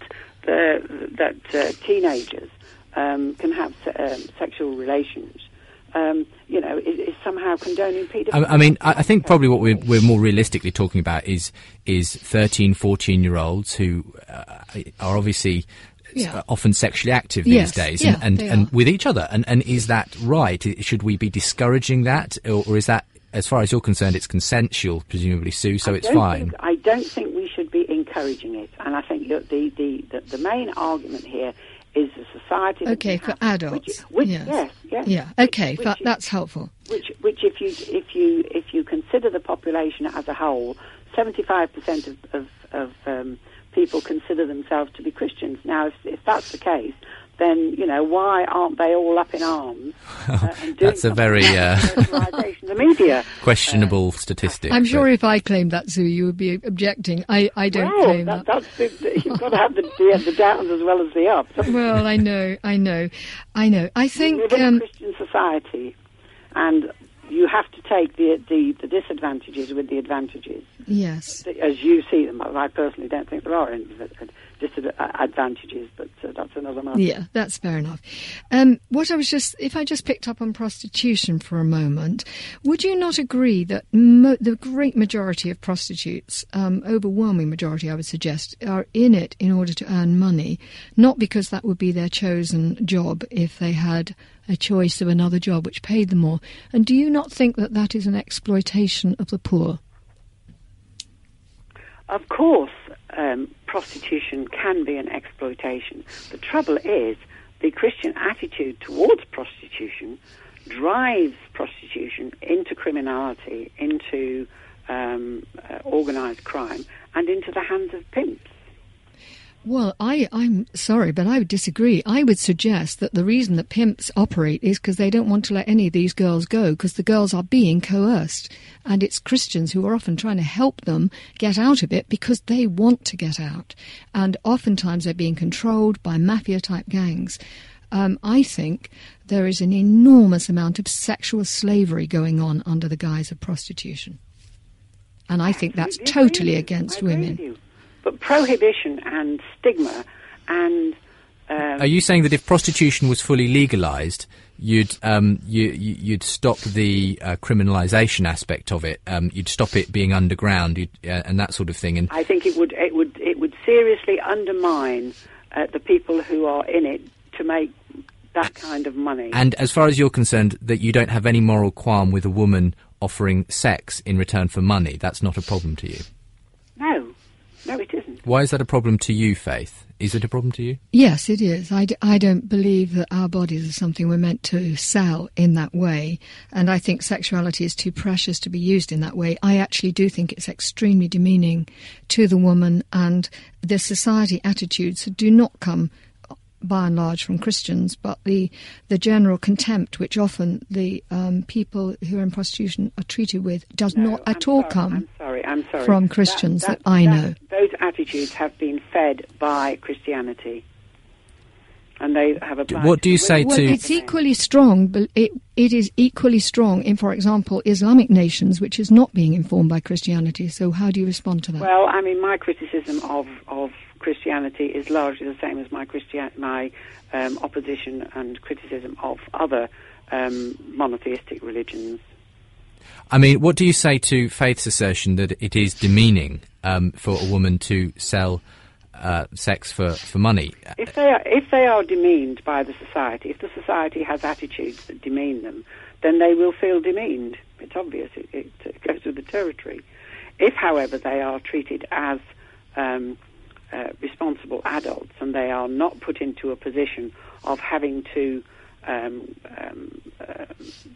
uh, that uh, teenagers um, can have um, sexual relations, um, you know, is, is somehow condoning paedophilia. I, I mean, I, I think probably what we're, we're more realistically talking about is is thirteen, fourteen-year-olds who uh, are obviously... Yeah. often sexually active these yes, days, yeah, and, and, and with each other. And, and is that right? Should we be discouraging that, or, or is that, as far as you're concerned, it's consensual, presumably, Sue, so I it's fine? Think, I don't think we should be encouraging it. And I think that the, the, the, the main argument here is the society... Okay, for have, adults. Which, which, yes. yes, yes. Yeah, okay, which, that, which that's helpful. Which, which if you if you, if you consider the population as a whole, seventy-five percent of... of, of um, people consider themselves to be Christians. Now, if, if that's the case, then, you know, why aren't they all up in arms? Uh, and doing That's a very uh, the media. questionable uh, statistic. I'm sure but... if I claimed that, Sue, you would be objecting. I, I don't well, claim that. that. That's the, you've got to have the, the, the downs as well as the ups. Well, I know, I know, I know. I think... We live in um, a Christian society, and you have to take the, the, the disadvantages with the advantages. Yes. As you see them. I personally don't think there are any disadvantages, but uh, that's another matter. Yeah, that's fair enough. Um, what I was just, if I just picked up on prostitution for a moment, would you not agree that mo- the great majority of prostitutes, um, overwhelming majority I would suggest, are in it in order to earn money, not because that would be their chosen job if they had a choice of another job which paid them more? And do you not think that that is an exploitation of the poor? Of course, um, prostitution can be an exploitation. The trouble is the Christian attitude towards prostitution drives prostitution into criminality, into um, uh, organised crime, and into the hands of pimps. Well, I, I'm sorry, but I would disagree. I would suggest that the reason that pimps operate is because they don't want to let any of these girls go, because the girls are being coerced. And it's Christians who are often trying to help them get out of it because they want to get out. And oftentimes they're being controlled by mafia-type gangs. Um, I think there is an enormous amount of sexual slavery going on under the guise of prostitution. And I think that's totally against women. But prohibition and stigma and... Um, Are you saying that if prostitution was fully legalised, you'd um, you, you, you'd stop the uh, criminalisation aspect of it? Um, you'd stop it being underground you'd, uh, and that sort of thing? And I think it would it would it would seriously undermine uh, the people who are in it to make that kind of money. And as far as you're concerned, that you don't have any moral qualm with a woman offering sex in return for money, that's not a problem to you? No. No, it isn't. Why is that a problem to you, Faith? Is it a problem to you? Yes, it is. I, d- I don't believe that our bodies are something we're meant to sell in that way. And I think sexuality is too precious to be used in that way. I actually do think it's extremely demeaning to the woman, and the society attitudes do not come by and large from Christians, but the the general contempt which often the um, people who are in prostitution are treated with does no, not I'm at all sorry, come I'm sorry, I'm sorry. from Christians that, that, that I that, know. Those attitudes have been fed by Christianity, and they have applied. What do you to say Well, to... it's equally strong, but it, it is equally strong in, for example, Islamic nations, which is not being informed by Christianity. So how do you respond to that? Well, I mean, my criticism of, of Christianity is largely the same as my Christian my um, opposition and criticism of other um, monotheistic religions. I mean, what do you say to Faith's assertion that it is demeaning um, for a woman to sell uh, sex for, for money? If they are if they are demeaned by the society, if the society has attitudes that demean them, then they will feel demeaned. It's obvious. It, it, it goes with the territory. If, however, they are treated as um, uh, responsible adults and they are not put into a position of having to um, um, uh,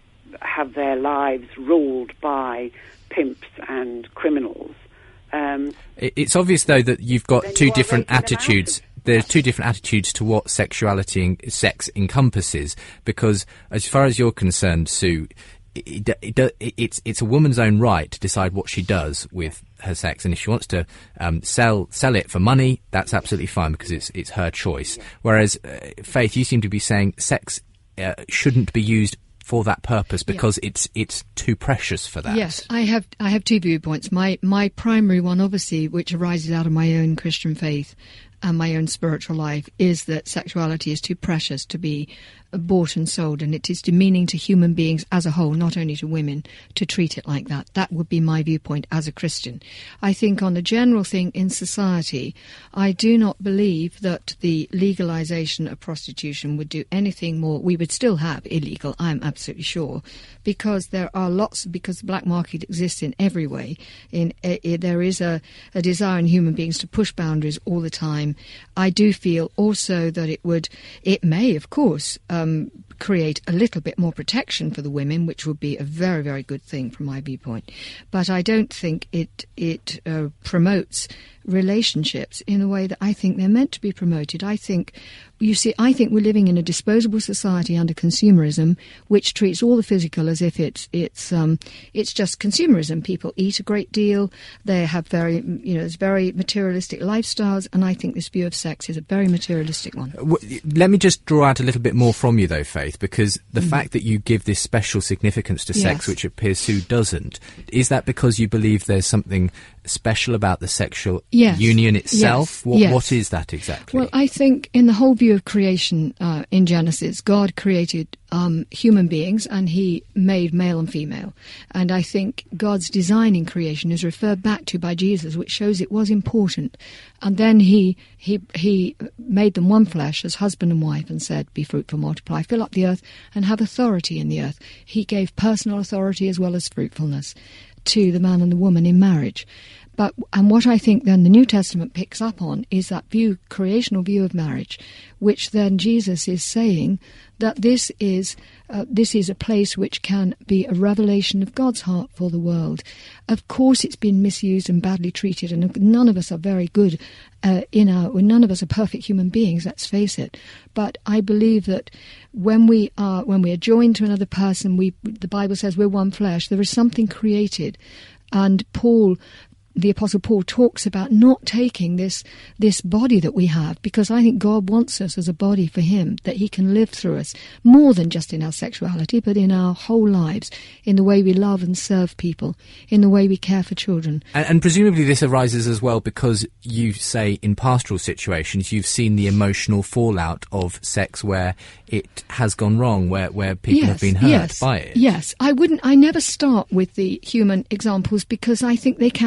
have their lives ruled by pimps and criminals. Um, it's obvious, though, that you've got two you different making them attitudes. There's two different attitudes to what sexuality and sex encompasses, because as far as you're concerned, Sue, it, it, it, it's it's a woman's own right to decide what she does with her sex, and if she wants to um, sell sell it for money, that's absolutely fine because it's it's her choice. Yeah. Whereas, uh, Faith, you seem to be saying sex uh, shouldn't be used for that purpose because yeah. it's it's too precious for that. Yes, I have I have two viewpoints. My my primary one, obviously, which arises out of my own Christian faith and my own spiritual life, is that sexuality is too precious to be bought and sold, and it is demeaning to human beings as a whole, not only to women, to treat it like that. That would be my viewpoint as a Christian. I think on a general thing in society, I do not believe that the legalization of prostitution would do anything more. We would still have illegal, I'm absolutely sure, because there are lots, because the black market exists in every way. In, uh, there is a, a desire in human beings to push boundaries all the time. I do feel also that it would, it may, of course, um, create a little bit more protection for the women, which would be a very, very good thing from my viewpoint. But I don't think it it uh, promotes relationships in a way that I think they're meant to be promoted. I think, you see, I think we're living in a disposable society under consumerism, which treats all the physical as if it's it's um, it's just consumerism. People eat a great deal. They have very, you know, it's very materialistic lifestyles, and I think this view of sex is a very materialistic one. Let me just draw out a little bit more from you, though, Faith, because the mm. fact that you give this special significance to sex, yes. which it appears Sue doesn't, is that because you believe there's something special about the sexual yes. union itself? Yes. What, yes. what is that exactly? Well, I think in the whole view of creation uh, in Genesis, God created um, human beings and he made male and female. And I think God's design in creation is referred back to by Jesus, which shows it was important. And then he he he made them one flesh as husband and wife and said, be fruitful, multiply, fill up the earth and have authority in the earth. He gave personal authority as well as fruitfulness to the man and the woman in marriage. But and what I think then the New Testament picks up on is that view, creational view of marriage, which then Jesus is saying that this is uh, this is a place which can be a revelation of God's heart for the world. Of course, it's been misused and badly treated, and none of us are very good uh, in our. Well, none of us are perfect human beings. Let's face it. But I believe that when we are when we are joined to another person, we the Bible says we're one flesh. There is something created, and Paul. The Apostle Paul talks about not taking this this body that we have, because I think God wants us as a body for him, that he can live through us, more than just in our sexuality, but in our whole lives, in the way we love and serve people, in the way we care for children. And, and presumably this arises as well because you say in pastoral situations you've seen the emotional fallout of sex where it has gone wrong, where, where people yes, have been hurt yes, by it. Yes, I wouldn't. I never start with the human examples because I think they can be misleading.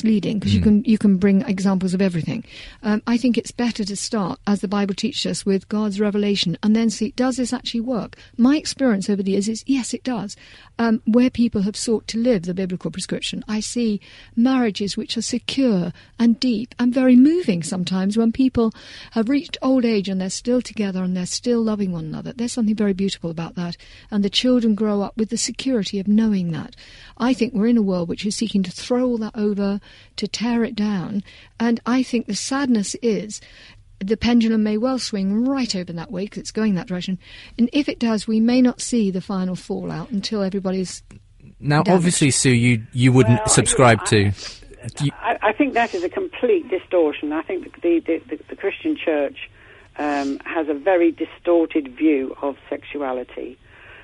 misleading because mm. you can you can bring examples of everything. Um, I think it's better to start, as the Bible teaches us, with God's revelation and then see, does this actually work? My experience over the years is, yes, it does. Um, where people have sought to live the biblical prescription, I see marriages which are secure and deep and very moving sometimes when people have reached old age and they're still together and they're still loving one another. There's something very beautiful about that. And the children grow up with the security of knowing that. I think we're in a world which is seeking to throw all that over, to tear it down. And I think the sadness is the pendulum may well swing right over that way because it's going that direction. And if it does, we may not see the final fallout until everybody's Now, damaged. Obviously, Sue, you, you wouldn't well, subscribe you know, to... You, I, I think that is a complete distortion. I think the, the, the, the Christian church um, has a very distorted view of sexuality.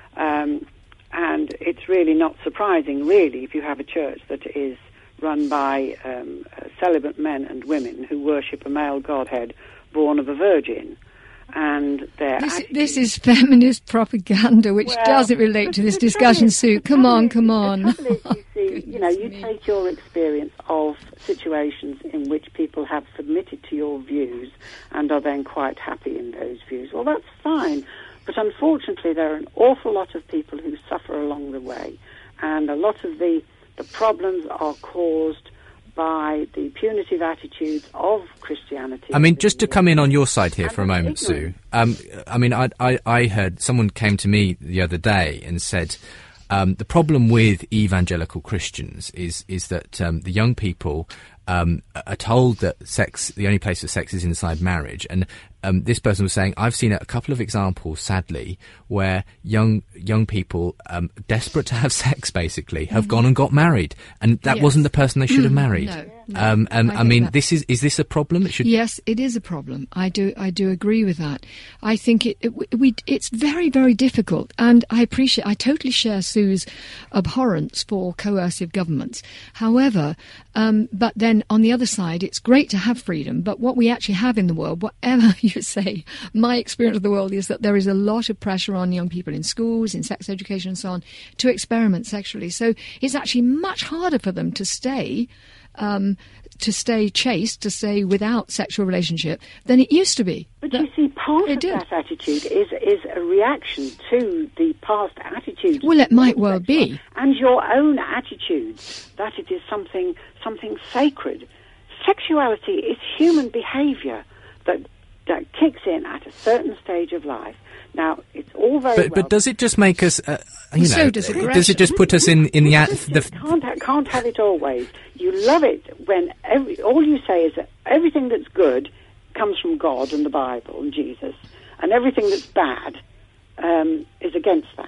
Um, and it's really not surprising, really, if you have a church that is run by um, uh, celibate men and women who worship a male godhead born of a virgin. And their this, attitude... this is feminist propaganda, which well, doesn't relate to this discussion, Sue. Come on, come on. The trouble is, you see, you know, you take your experience of situations in which people have submitted to your views and are then quite happy in those views. Well, that's fine. But unfortunately, there are an awful lot of people who suffer along the way. And a lot of the, the problems are caused by the punitive attitudes of Christianity. I mean, just to come in on your side here for a moment, Sue. Um, I mean, I, I, I heard someone came to me the other day and said um, the problem with evangelical Christians is is that um, the young people um, are told that sex, the only place for sex is inside marriage. And um, this person was saying, I've seen a couple of examples, sadly, where young young people, um, desperate to have sex, basically, have mm-hmm. gone and got married. And that yes. wasn't the person they should have married. No, no, um, and I, I mean, that. this is is this a problem? It should... Yes, it is a problem. I do I do agree with that. I think it, it we it's very, very difficult. And I appreciate, I totally share Sue's abhorrence for coercive governments. However, um, but then on the other side, it's great to have freedom. But what we actually have in the world, whatever you say, my experience of the world is that there is a lot of pressure on young people in schools, in sex education and so on, to experiment sexually. So it's actually much harder for them to stay um, to stay chaste, to stay without sexual relationship than it used to be. But that, you see, part of did. that attitude is is a reaction to the past attitudes. Well, it might well be. And your own attitudes, that it is something something sacred. Sexuality is human behaviour that that kicks in at a certain stage of life. Now, it's all very but, well... But does it just make us, uh, you so know, does, does it just put us in, in the... the can't, ha- can't have it always. You love it when every, all you say is that everything that's good comes from God and the Bible and Jesus, and everything that's bad um, is against that.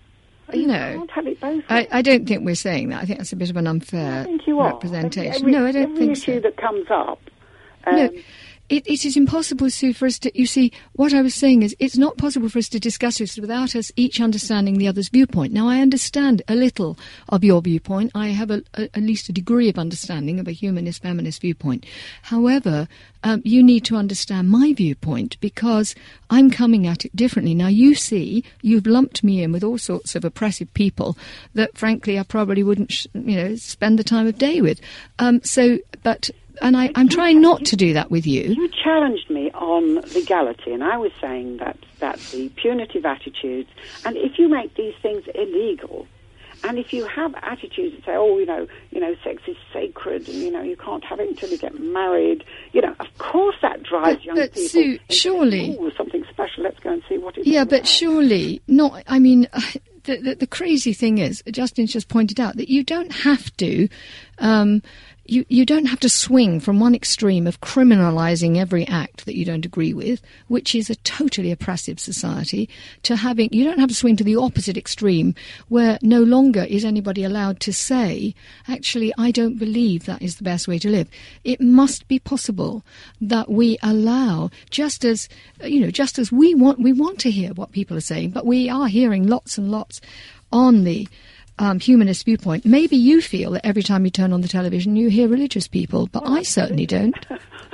You no, can't have it both I, I don't think we're saying that. I think that's a bit of an unfair I think you are. representation. Every, no, I don't every think issue so. that comes up... Um, no. It, it is impossible, Sue, for us to... You see, what I was saying is it's not possible for us to discuss this without us each understanding the other's viewpoint. Now, I understand a little of your viewpoint. I have a, a, at least a degree of understanding of a humanist, feminist viewpoint. However, um, you need to understand my viewpoint because I'm coming at it differently. Now, you see, you've lumped me in with all sorts of oppressive people that, frankly, I probably wouldn't, sh- you know, spend the time of day with. Um, so, but... And I, I'm trying not to do that with you. You challenged me on legality, and I was saying that, that the punitive attitudes, and if you make these things illegal, and if you have attitudes that say, oh, you know, you know, sex is sacred, and, you know, you can't have it until you get married, you know, of course that drives but, young but people. Sue, surely... Oh, something special, let's go and see what it's Yeah, all but about. surely not... I mean... The, the, the crazy thing is, Justin's just pointed out, that you don't have to... Um, You, you don't have to swing from one extreme of criminalising every act that you don't agree with, which is a totally oppressive society, to having... You don't have to swing to the opposite extreme where no longer is anybody allowed to say, actually, I don't believe that is the best way to live. It must be possible that we allow, just as, you know, just as we want, we want to hear what people are saying, but we are hearing lots and lots on the... Um, humanist viewpoint. Maybe you feel that every time you turn on the television you hear religious people, but well, I certainly don't.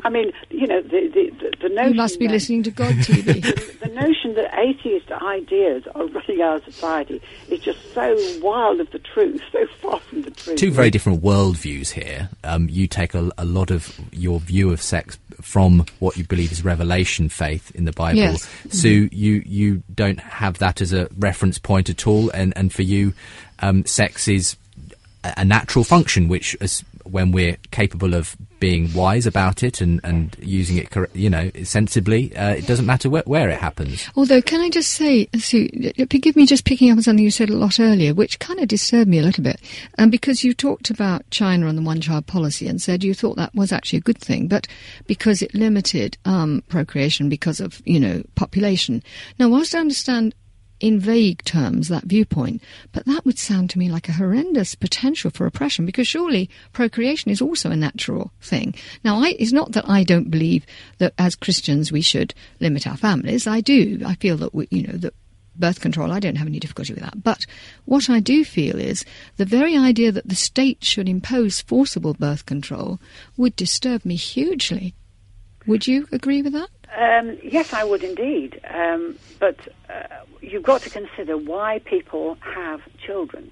I mean, you know, the the, the, the notion... You must be that, listening to God T V. the, the notion that atheist ideas are running our society is just so wild of the truth, so far from the truth. Two very different worldviews here. Um, you take a, a lot of your view of sex from what you believe is revelation faith in the Bible. Yes. Sue, mm-hmm. you, you don't have that as a reference point at all, and, and for you, um, sex is a, a natural function, which is when we're capable of being wise about it and, and using it, cor- you know, sensibly, uh, it doesn't matter where, where it happens. Although, can I just say, Sue, forgive me just picking up on something you said a lot earlier, which kind of disturbed me a little bit, um, because you talked about China and the one-child policy and said you thought that was actually a good thing, but because it limited um, procreation because of, you know, population. Now, whilst I understand in vague terms that viewpoint, but that would sound to me like a horrendous potential for oppression, because surely procreation is also a natural thing. Now, I, it's not that I don't believe that as Christians we should limit our families. I do. I feel that, we, you know, that birth control, I don't have any difficulty with that. But what I do feel is the very idea that the state should impose forcible birth control would disturb me hugely. Would you agree with that? Um, yes, I would indeed. Um, but uh, you've got to consider why people have children.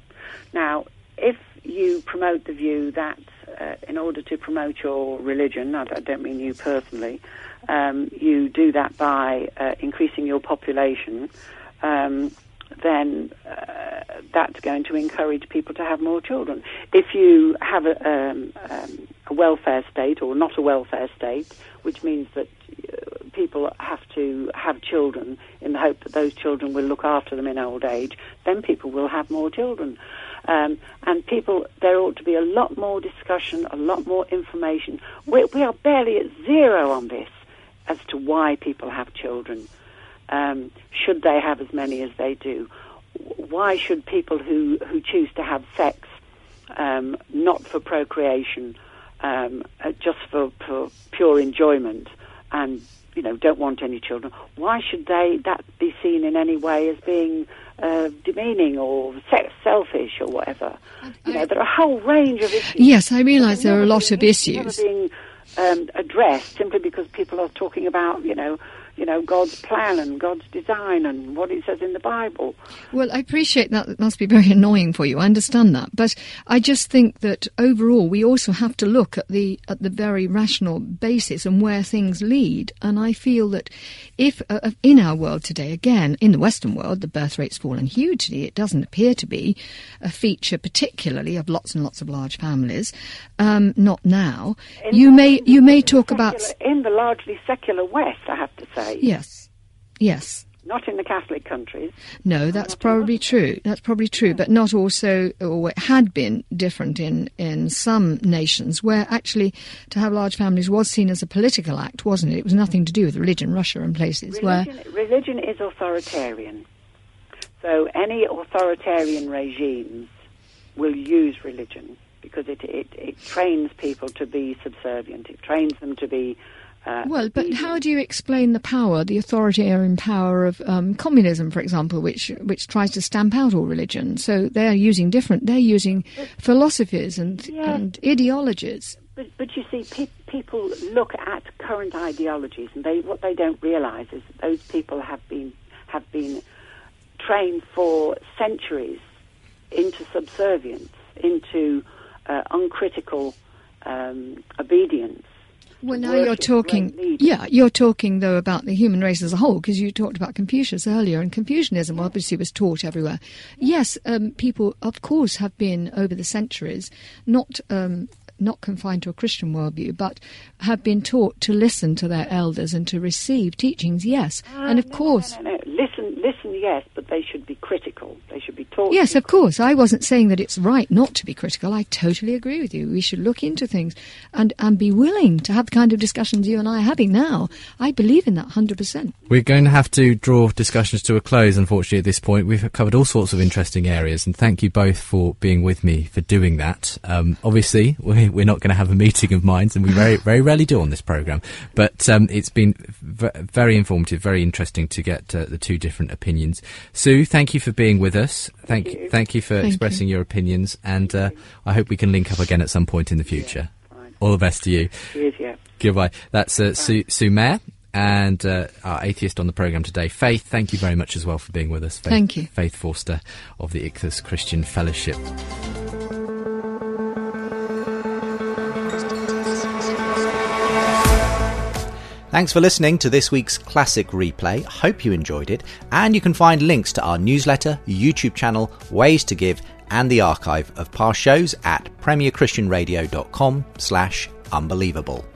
Now, if you promote the view that uh, in order to promote your religion, I don't mean you personally, um, you do that by uh, increasing your population, um, then uh, that's going to encourage people to have more children. If you have a, um, um, a welfare state or not a welfare state, which means that uh, people have to have children in the hope that those children will look after them in old age, then people will have more children. Um, and people, there ought to be a lot more discussion, a lot more information. We, we are barely at zero on this as to why people have children. Um, should they have as many as they do? Why should people who, who choose to have sex um, not for procreation, um, uh, just for, for pure enjoyment, and you know don't want any children? Why should they that be seen in any way as being uh, demeaning or sex selfish or whatever? You know, there are a whole range of issues. Yes, I realise there are a lot of issues never being um, addressed simply because people are talking about you know. you know, God's plan and God's design and what it says in the Bible. Well, I appreciate that. It must be very annoying for you. I understand that. But I just think that overall we also have to look at the at the very rational basis and where things lead. And I feel that if uh, in our world today, again, in the Western world, the birth rate's fallen hugely. It doesn't appear to be a feature particularly of lots and lots of large families. Um, not now. In you the, may you may talk secular, about... In the largely secular West, I have to say. Yes, yes. Not in the Catholic countries. No, that's probably true. That's probably true, but not also, or it had been different in, in some nations where actually to have large families was seen as a political act, wasn't it? It was nothing to do with religion, Russia and places religion, where... Religion is authoritarian. So any authoritarian regimes will use religion because it, it, it trains people to be subservient. It trains them to be... Uh, well, but how do you explain the power, the authoritarian power of um, communism, for example, which which tries to stamp out all religion? So they're using different, they're using philosophies and, yeah. and ideologies. But, but you see, pe- people look at current ideologies, and they what they don't realise is that those people have been have been trained for centuries into subservience, into uh, uncritical um, obedience. Well, now you're talking, yeah, you're talking, though, about the human race as a whole, because you talked about Confucius earlier, and Confucianism obviously was taught everywhere. Yes, um, people, of course, have been, over the centuries, not um, not confined to a Christian worldview, but have been taught to listen to their elders and to receive teachings, yes. Uh, and, of no, course... No, no, no. Listen, listen, yes, but they should be critical. They should be taught... Yes, to be of course. I wasn't saying that it's right not to be critical. I totally agree with you. We should look into things and, and be willing to have the kind of discussions you and I are having now. I believe in that one hundred percent. We're going to have to draw discussions to a close, unfortunately, at this point. We've covered all sorts of interesting areas, and thank you both for being with me for doing that. Um, obviously, we're not going to have a meeting of minds, and we very, very rarely do on this programme, but um, it's been v- very informative, very interesting to get uh, the two different opinions. Sue, thank you for being with us. Thank, Thank you. thank you for Thank expressing you. your opinions, and uh, I hope we can link up again at some point in the future. Fine. All the best to you. Cheers, yeah. Goodbye. That's uh, Sue, Sue Mayer. And uh, our atheist on the programme today, Faith. Thank you very much as well for being with us. Faith, Thank you. Faith Forster of the Ichthus Christian Fellowship. Thanks for listening to this week's Classic Replay. Hope you enjoyed it. And you can find links to our newsletter, YouTube channel, ways to give, and the archive of past shows at premierchristianradio.com slash unbelievable.